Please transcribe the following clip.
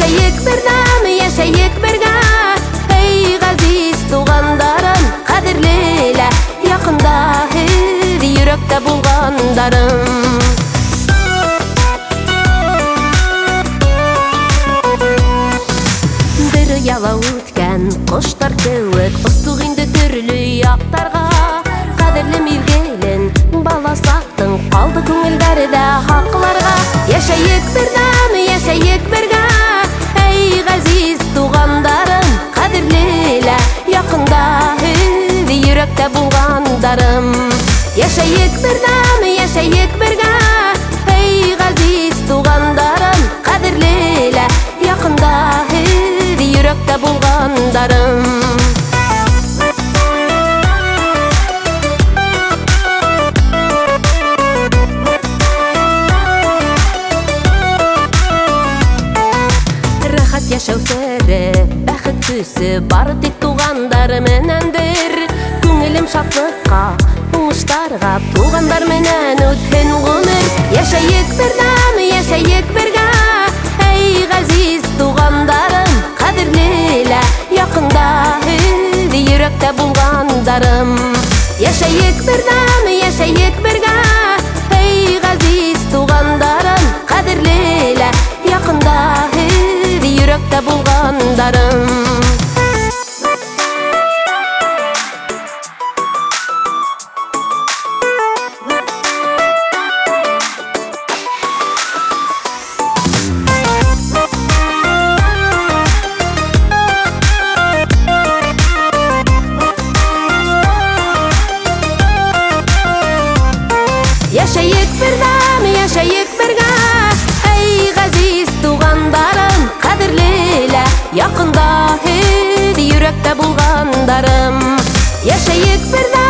Яшайык бердәм, яшайык бергә. Эй газиз тугандарым, кадерлелә, якында йөрәктә булгандарым. Бер яла үткән коштар кеүек, устук инде төрле яктарга. Кадерле мизгелен бала сактың, калды күңелдәрдә хакларга. Яшайык бердәм, яшайык бергә. Эй газиз тугандарым, кадерлелә, якында йөрәктә булгандарым. Яшайык бердәм, яшайык бергә. Эй газиз тугандарым, кадерлелә, якында йөрәктә булгандарым. Рәхәт яшәү сере, бәхет төсе бары тик тугандар менәндер. Күңелем шатлыкка, уңыштарга, тугандар менән үткен гомер. Яшәйек бердәм, яшәйек бергә. Эй газиз тугандарым, кадерлелә, якында йөрәктә булгандарым. Яшәйек бердәм, яшәйек бергә. Эй газиз тугандарым, кадерлелә, якында йөрәктә булгандарым. Яшәйек бердәм, яшәйек бергә. Эй газиз тугандарым, кадерлелә, якында йөрәктә булгандарым. Яшәйек бердәм.